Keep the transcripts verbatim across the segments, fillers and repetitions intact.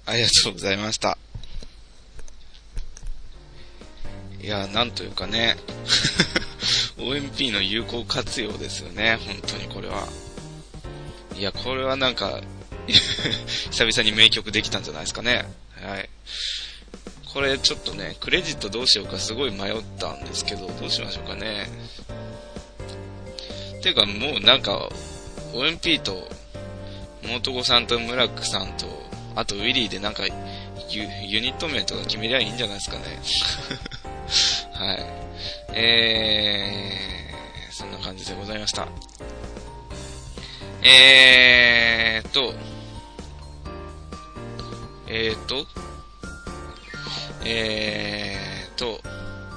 ありがとうございました。いや、なんというかね、オーエムピー の有効活用ですよね、本当にこれは。いや、これはなんか、久々に名曲できたんじゃないですかね。はい。これちょっとね、クレジットどうしようかすごい迷ったんですけど、どうしましょうかね。ていうかもうなんか、オーエムピー と、モトゴさんとムラックさんと、あとウィリーでなんかユ、ユニット名とか決めりゃいいんじゃないですかね。はい。えー、そんな感じでございました。えーと、えーと、えーと、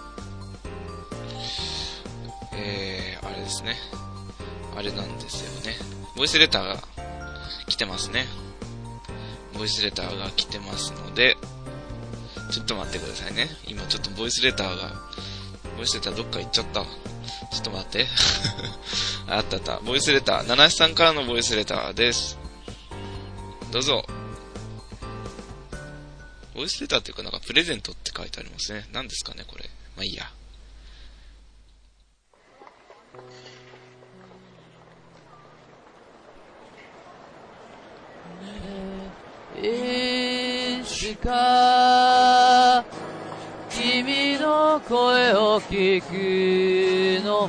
えー、あれですね。あれなんですよね。ボイスレターが来てますね。ボイスレターが来てますので、ちょっと待ってくださいね。今ちょっとボイスレターが、ボイスレターどっか行っちゃった。ちょっと待って。あったあった。ボイスレター。七七さんからのボイスレターです。どうぞ。ボイスレターっていうかなんかプレゼントって書いてありますね。何ですかねこれ。まあいいや。 いつか君の声を聞くの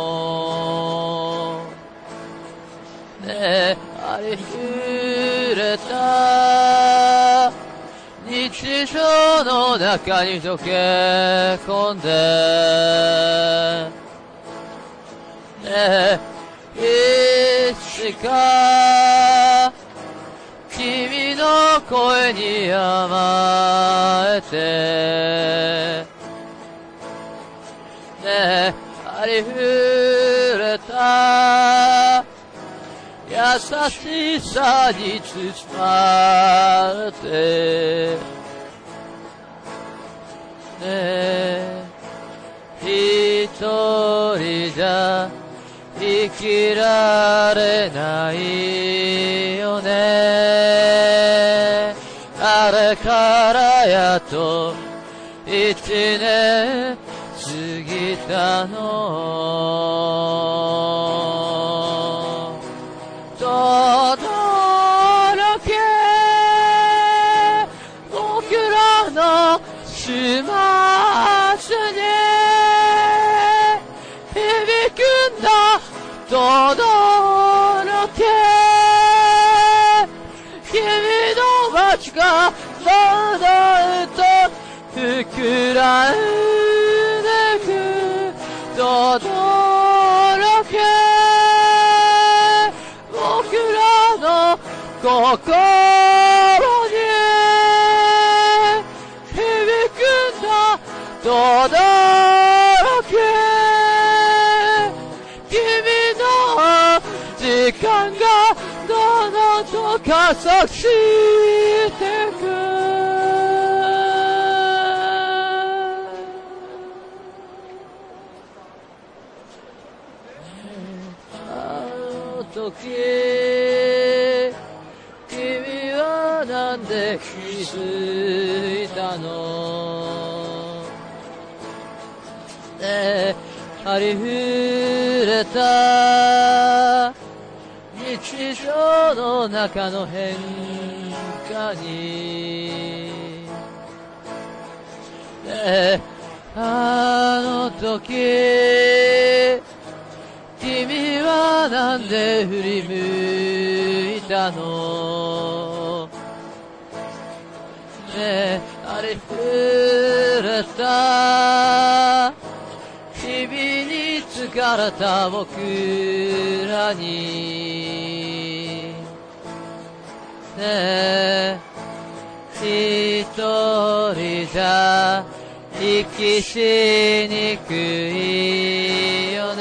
もねえありふれた日常の中に溶け込んでねえいつか君の声に甘えてねえありふれた優しさに包まれてねえ一人じゃ生きられないよねあれからやっと一年過ぎたの届け僕らの始末に響くんだ届け君の街がまだと膨らんでく届け僕らの心に響くんだ届け君の時間がどのと加速してくあの時君はなんで気づいたのねえありふれた日常の中の変化にねえあの時君はなんで振り向いたのねえありふれた君に疲れた僕らにねえ一人じゃ息しにくいよ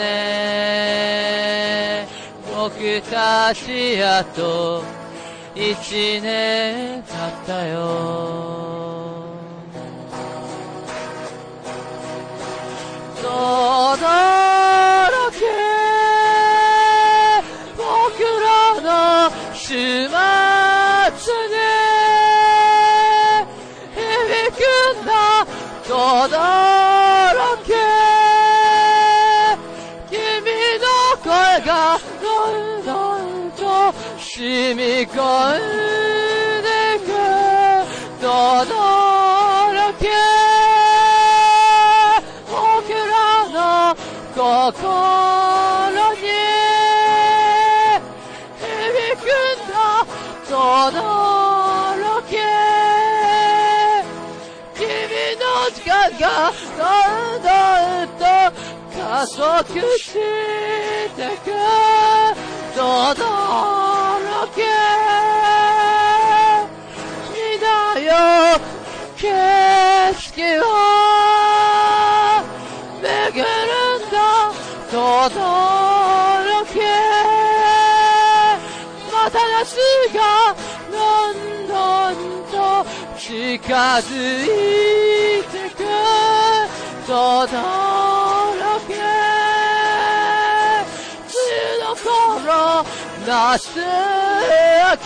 ね僕たちやっと一年経ったよ届け僕らの始末に染み込んでく轟け僕らの心に響くんだ轟け君の時間がどんどんと加速してく轟け見なよ景色を巡るんだ轟けまた夏がどんどんと近づいてく轟け梅雨の頃夏明け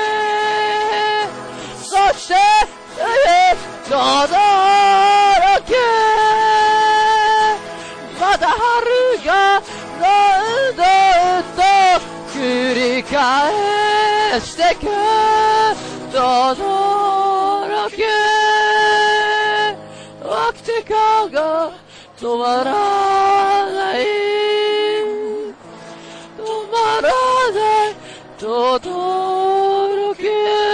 そして轟けまた春がどんどんと繰り返してく轟け飽きて顔が止まらない止まらない轟け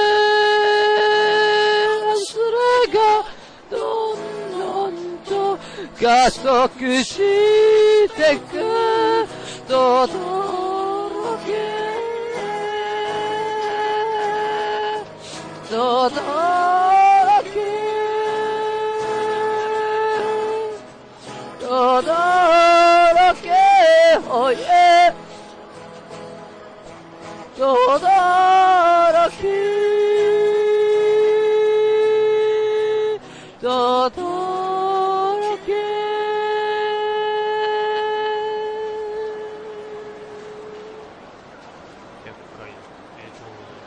それがどんどんと加速してく轟け轟け轟けおいえ轟け轟けひゃっかいえーと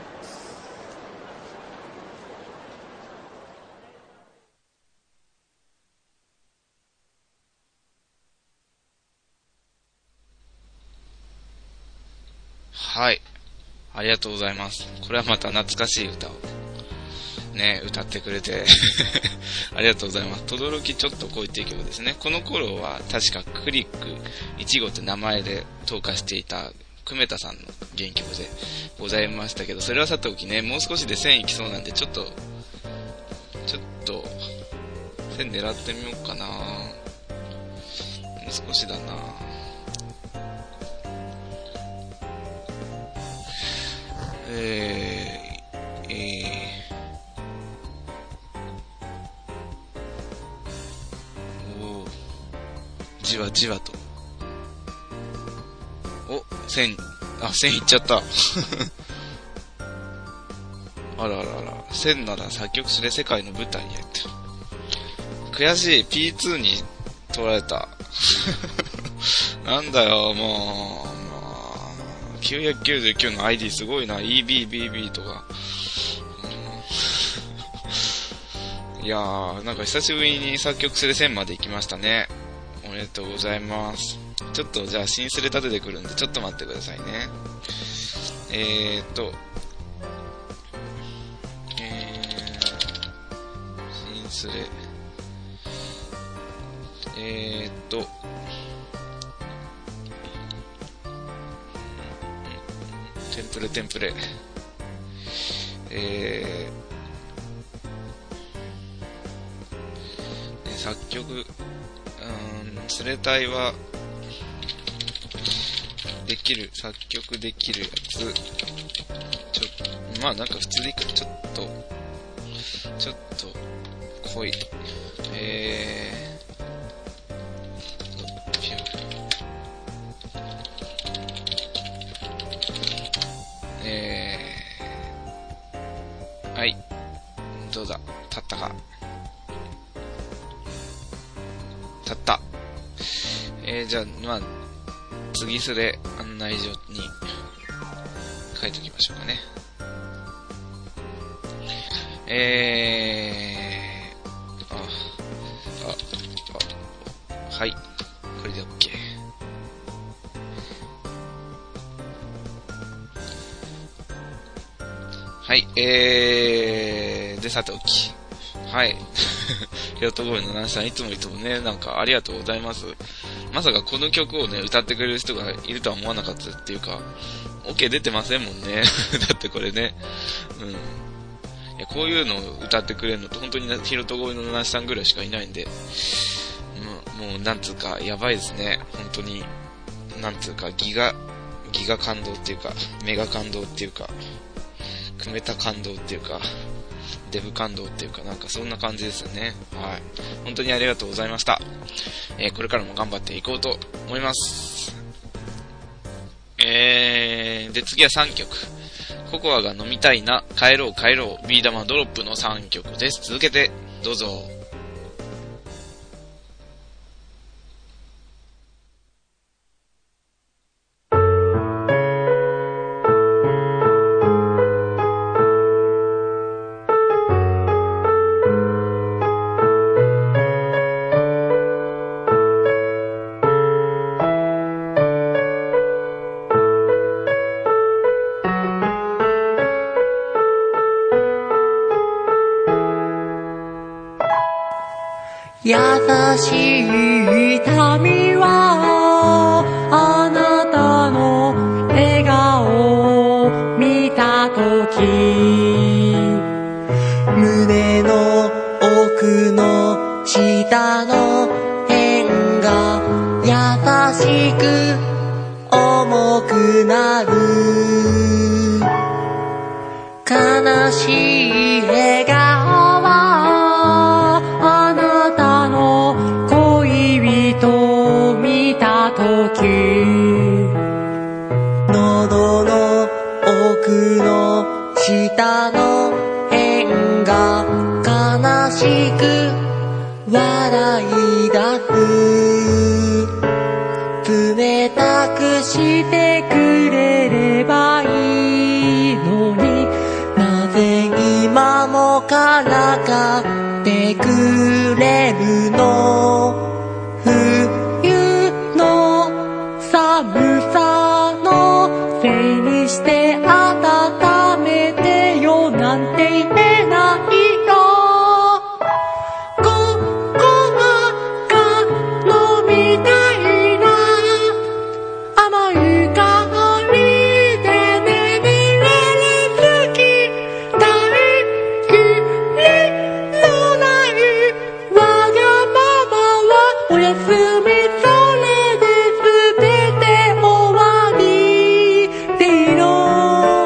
はい。ありがとうございます。これはまた懐かしい歌をね、歌ってくれてありがとうございます。とどろきちょっと恋っていう曲ですね。この頃は確かクリックいち号って名前で投下していた久米田さんの原曲でございましたけど、それはさておきね、もう少しでせんいきそうなんで、ちょっとちょっとせん狙ってみようかな。もう少しだな。えー、えー、おー、じわじわと。お、千、あ、千いっちゃった。あらあらあら、千なら作曲詞で世界の舞台に入ってる。悔しい、ピーツー に取られた。なんだよ、もう。きゅうひゃくきゅうじゅうきゅうの アイディー すごいな。イービービービー とか、うん、いやー、なんか久しぶりに作曲する線まで行きましたね。おめでとうございます。ちょっとじゃあ新スレ立ててくるんでちょっと待ってくださいね。えーっとえー新スレえーっとテンプレテンプレえー、ね、作曲、うーん、スレタイはできる、作曲できるやつ、ちょ、まあなんか普通でいいか、ちょっと、ちょっと、濃い、えー、えー、はい、どうだ、立ったか。立った。えー、じゃあ、まあ、次スレ案内所に書いておきましょうかね。えー、あ、あ、あ、はい。これで OK。 はい、えー、で、さておき。はい。ヒロトボーイのナンシさん、いつもいつもね、なんかありがとうございます。まさかこの曲をね、歌ってくれる人がいるとは思わなかったっていうか、OK 出てませんもんね。だってこれね。うん。いや、こういうのを歌ってくれるのって本当にヒロトボーイのナンシさんぐらいしかいないんで、もう、もうなんつうか、やばいですね。本当に、なんつうか、ギガ、ギガ感動っていうか、メガ感動っていうか、くめた感動っていうか、デブ感動っていうか、なんかそんな感じですよね。はい。本当にありがとうございました。えー、これからも頑張っていこうと思います。えー、で、次はさんきょく。ココアが飲みたいな、帰ろう帰ろう、ビー玉ドロップのさんきょくです。続けて、どうぞ。 優しい髪はあなたの笑顔を見たとき、胸の奥の下の辺が優しく重くなる、悲しい笑顔はあなたの恋人を見たとき、喉の奥の下の辺が悲しく笑い出す、冷たくしてくれればいいのに、なぜ今もからかってくれるの、冬の寒さのせいにして温めてよなんて言えないよ。ココアが飲みたいな、甘い香りで眠れる月、大きりのないわがままはおやすみ、それで全て終わりでいいの。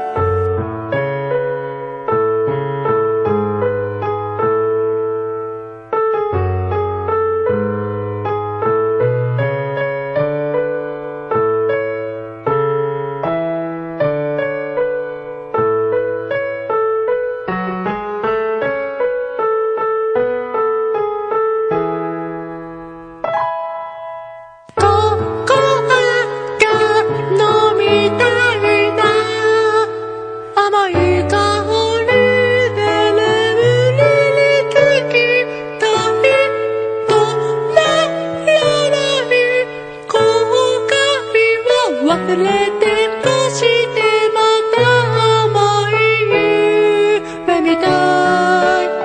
ココアが飲みたいな、甘い香りで眠れる月、たびとならない後悔を忘れてとしてまた甘い夢みたい。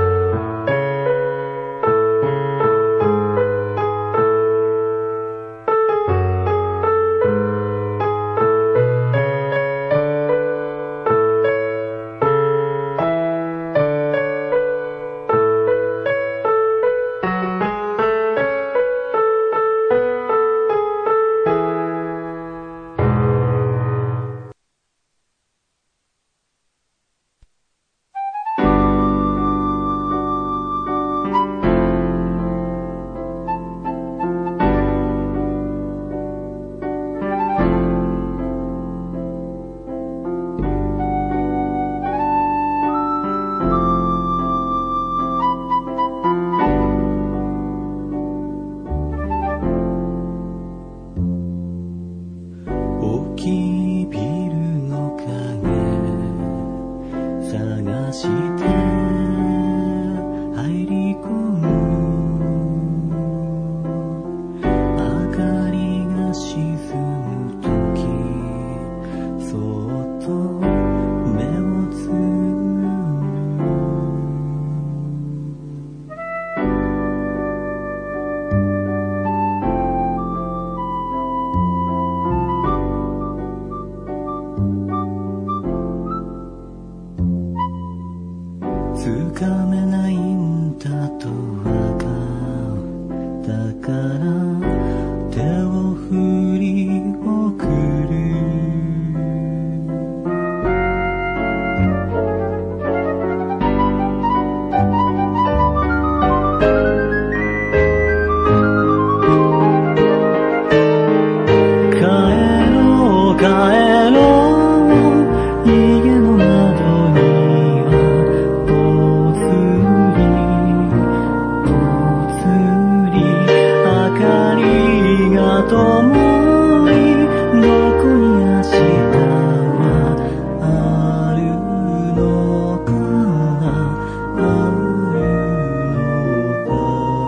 大きいビルの影探して入り込む、明かりが沈むときそっと目をつかめないんだとわかる。だから手を振り送る。帰ろう帰ろう、家の窓に灯い、どこに明日はあるのかな、あるのか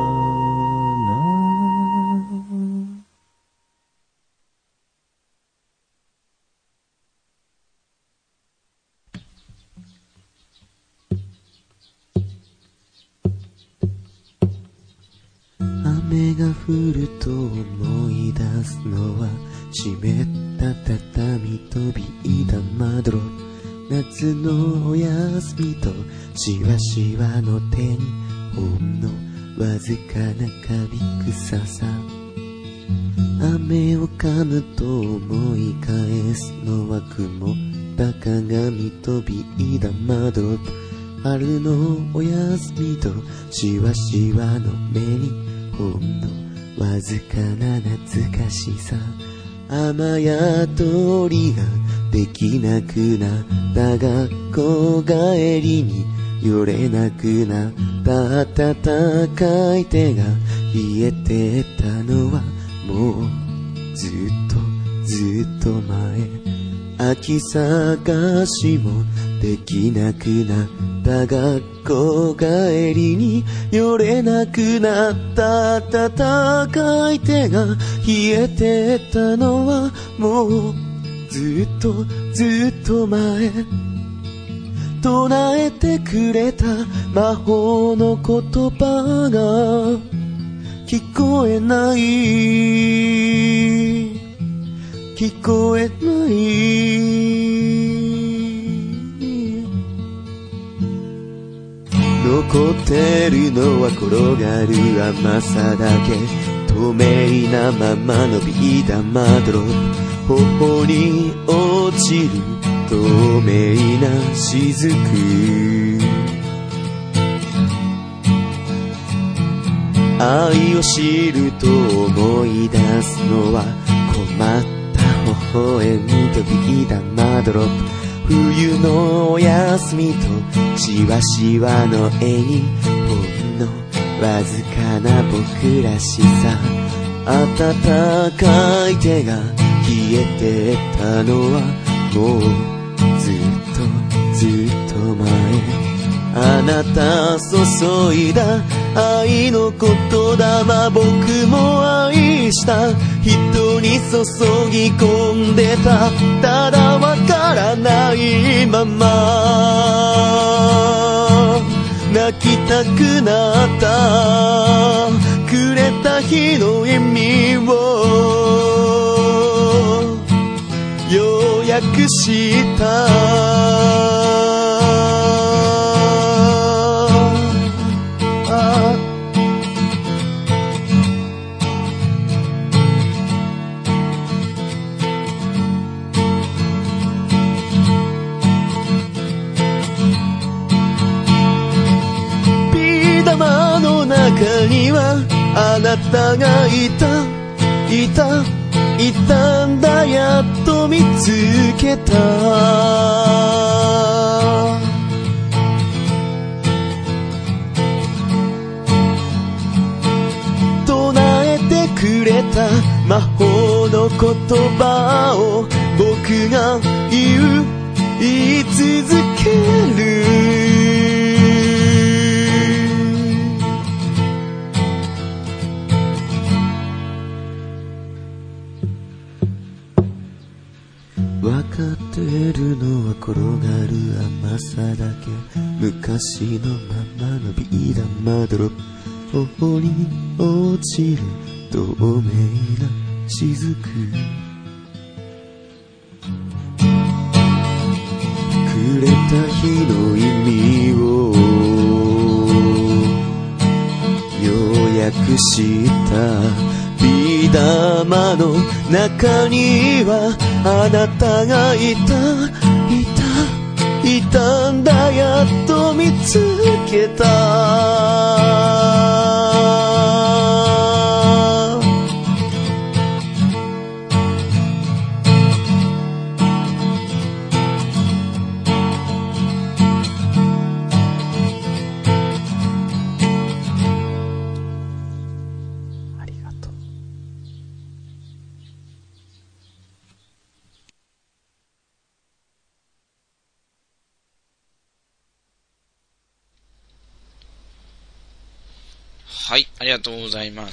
な。雨が降ると思い出すのは湿った畳飛び板まどろ。夏のお休みとしわしわの手にほんのわずかなカビ臭さ。雨を噛むと思い返すのは曇った鏡飛び板まどろ。春のお休みとしわしわの目にほんのわずかな懐かしさ。雨宿りができなくなった学校帰りに寄れなくなった暖かい手が冷えてたのはもうずっとずっと前。秋探しもできなくなった学校帰りに寄れなくなった暖かい手が冷えてたのはもうずっとずっと前。唱えてくれた魔法の言葉が聞こえない、聞こえない。残ってるのは転がる甘さだけ。透明なままのビー玉ドロップ、頬に落ちる透明な雫。愛を知ると思い出すのは困った微笑みとビー玉ドロップ。冬のお休みとしわしわの絵にほんのわずかな僕らしさ。暖かい手が冷えてたのはもうずっとずっと前。あなた注いだ愛の言霊、僕も愛した人に注ぎ込んでた。ただわからないまま泣きたくなった。くれた日の意味をようやく知った。中にはあなたがいたいたいたんだ、やっと見つけた。唱えてくれた魔法の言葉を僕が言う言い続ける。わかってるのは転がる甘さだけ。昔のままのビー玉ドロップ、頬に落ちる透明な雫。 日の意味をようやく知ったビー玉の中にはあなたがいたいたいたんだやっと見つけたはい、ありがとうございました。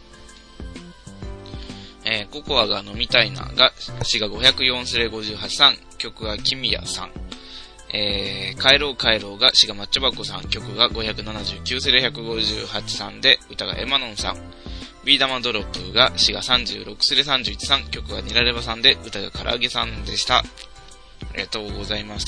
えー、ココアが飲みたいなが、詩がごひゃくよんスレごじゅうはちさん、曲がキミヤさん。えー、帰ろう帰ろうが、詩がマッチョバコさん、曲がごひゃくななじゅうきゅうスレひゃくごじゅうはちさんで、歌がエマノンさん。ビー玉ドロップが、詩がさんじゅうろくスレさんじゅういちさん、曲がニラレバさんで、歌が唐揚げさんでした。ありがとうございました。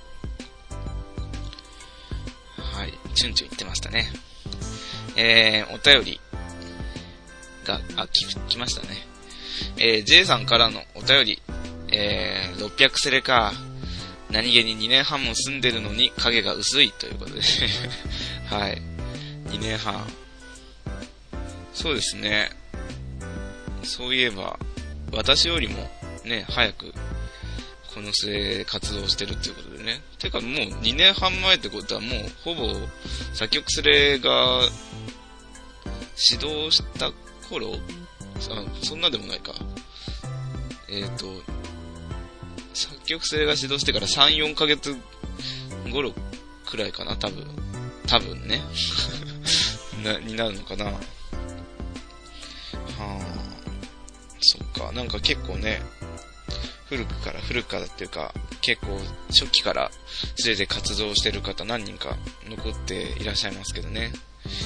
はい、チュンチュン言ってましたね。えー、お便りが、あ、き、来ましたね。えー、J さんからのお便り、えー、ろっぴゃくスレか。何気ににねんはんも住んでるのに影が薄いということで。はい。にねんはん。そうですね。そういえば、私よりもね、早く、この末活動してるっていうことでね。てかもうにねんはん前ってことはもうほぼ作曲スレが始動した頃、あ、そんなでもないか。えっと、作曲スレが始動してからさん、よんかげつ頃くらいかな、多分。多分ね。な、になるのかな。はぁ。そっか、なんか結構ね、古くから、古くからっていうか、結構初期からすでに活動してる方何人か残っていらっしゃいますけどね。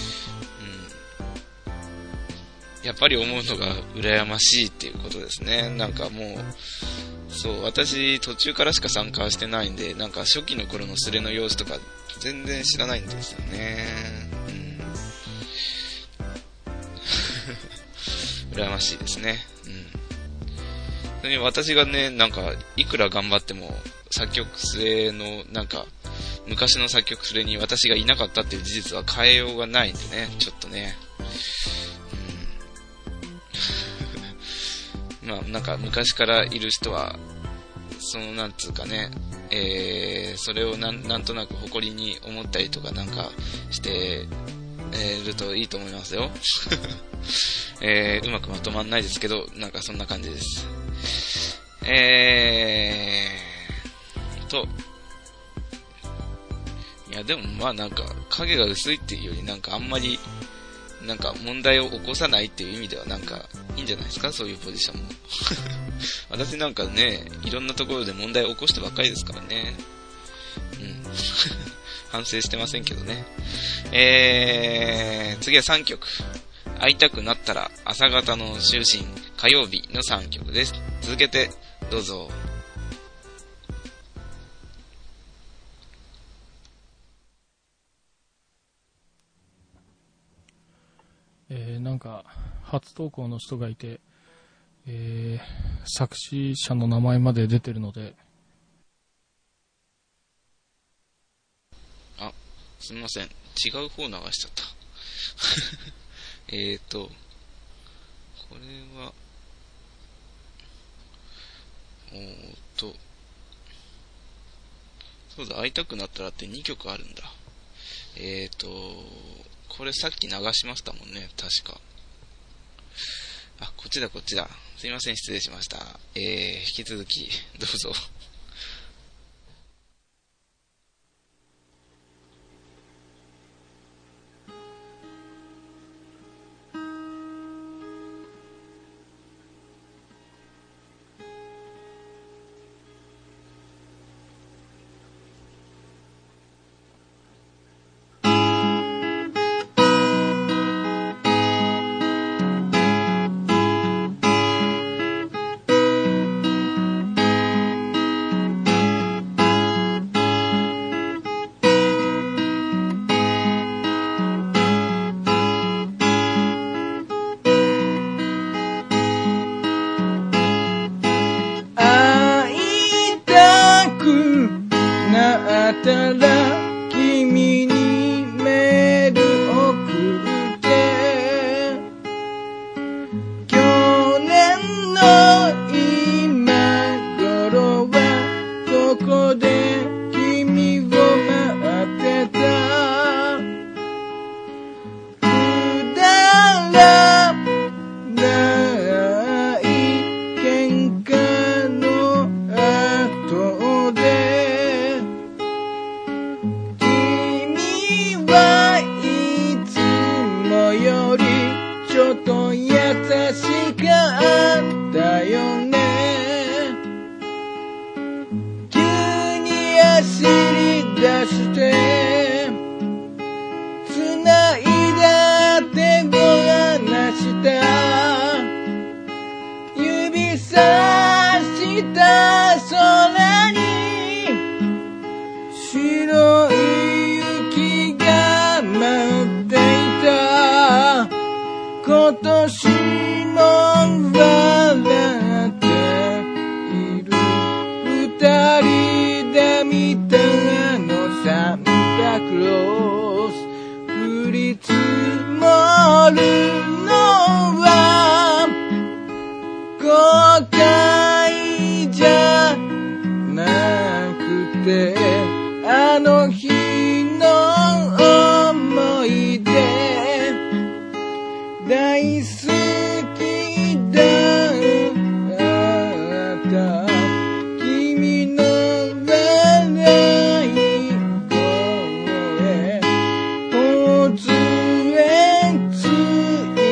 うん。やっぱり思うのが羨ましいっていうことですね。なんかもう、そう、私途中からしか参加してないんで、なんか初期の頃のスレの様子とか全然知らないんですよね。うん。羨ましいですね。うん。それに私がね、なんか、いくら頑張っても、作曲スレの、なんか、昔の作曲スレに私がいなかったっていう事実は変えようがないんでね、ちょっとね。うん、まあ、なんか、昔からいる人は、その、なんつうかね、えー、それをなん、なんとなく誇りに思ったりとかなんかして、えー、るといいと思いますよ。えー、うまくまとまんないですけど、なんかそんな感じです。えーと、いやでもまあなんか影が薄いっていうよりなんかあんまりなんか問題を起こさないっていう意味ではなんかいいんじゃないですか、そういうポジションも。私なんかね、いろんなところで問題を起こしてばっかりですからね。うん。反省してませんけどね。えー、次はさんきょく。会いたくなったら朝方の就寝火曜日のさんきょくです。続けてどうぞ。 えー、なんか初投稿の人がいて、えー、作詞者の名前まで出てるので、 あ、すみません、違う方流しちゃった。えーとこれはおーっとそうだ、会いたくなったらってにきょくあるんだ。えーとこれさっき流しましたもんね、確か。あ、こっちだこっちだ。すいません、失礼しました。えー、引き続きどうぞ。 くなったら君にメール送って去年の今頃はここで君を待ってたくだらない喧嘩の後で君はいつもよりちょっと優しかったよね急に走り出して繋いだ手を離した指さした空に白い雪が舞っていた今年も笑っている二人で見たあのサンタクロース降り積もるのは後悔じゃなくてあの日の思い出大好きだった君の笑い声ほつれつい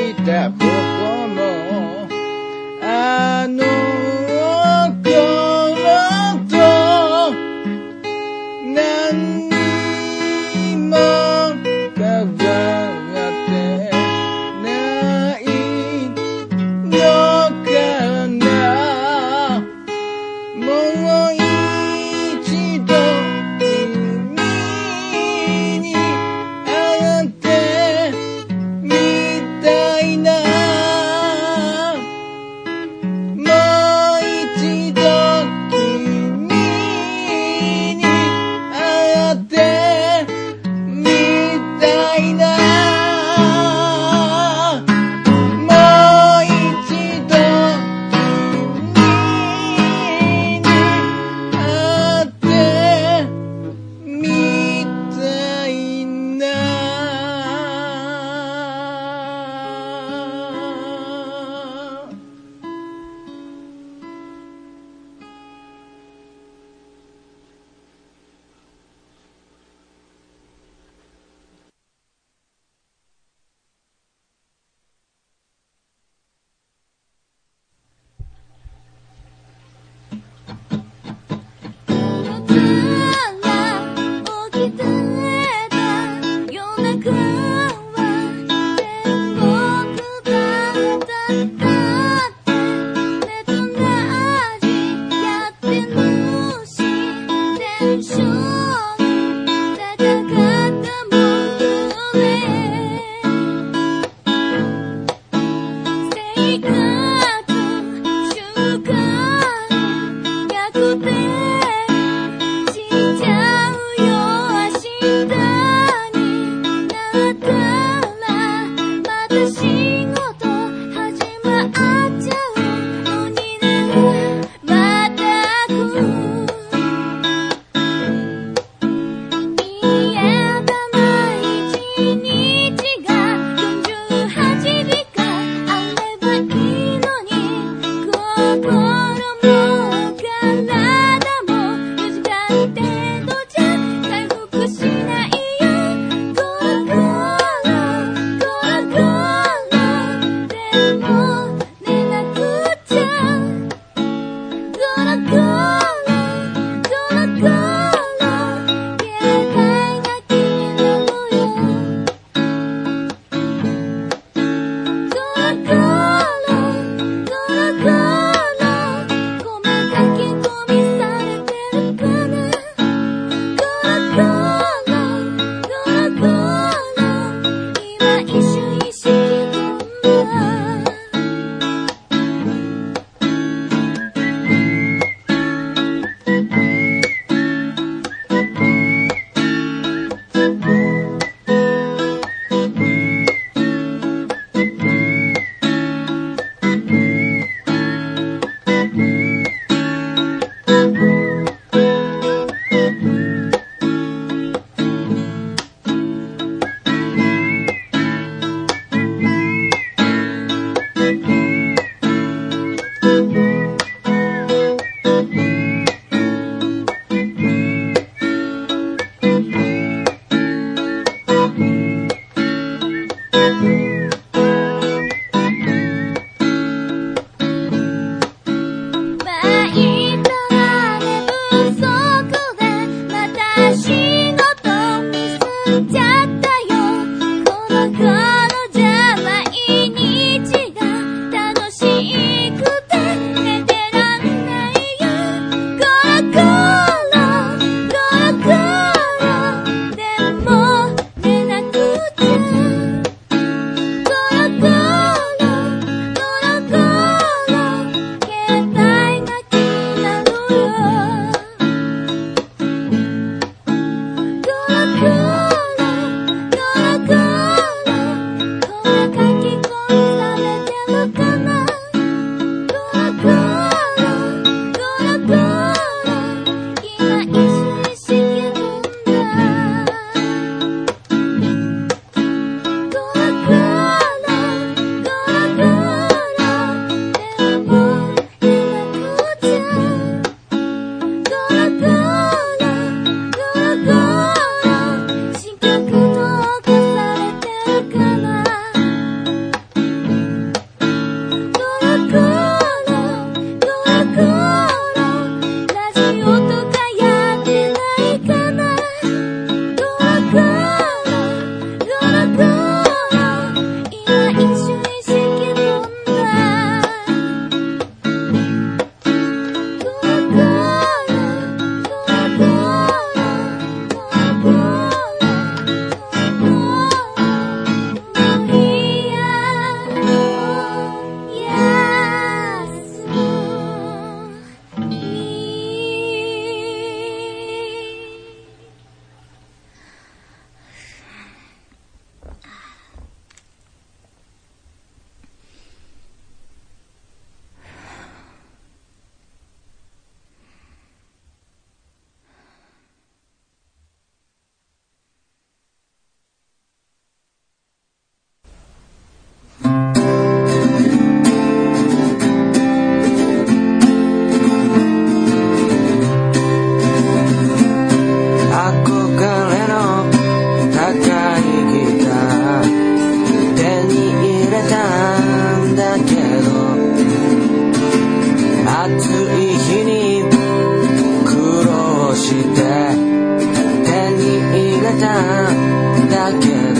して手に入れたんだけど、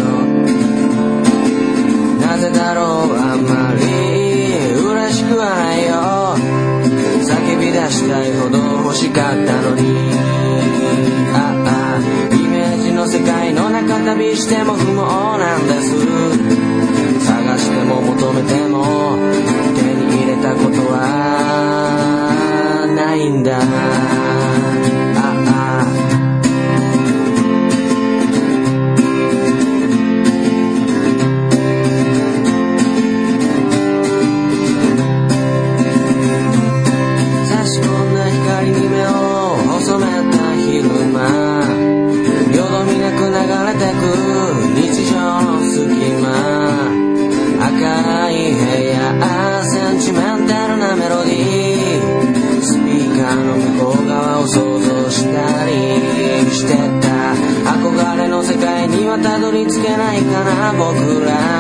なぜだろうあんまり嬉しくはないよ。叫び出したいほど欲しかったのに、ああイメージの世界の中旅しても不毛なんです。探しても求めても手に入れたことはないんだ。赤い部屋、センチメンタルなメロディー、スピーカーの向こう側を想像したりしてた。憧れの世界にはたどり着けないかな僕ら。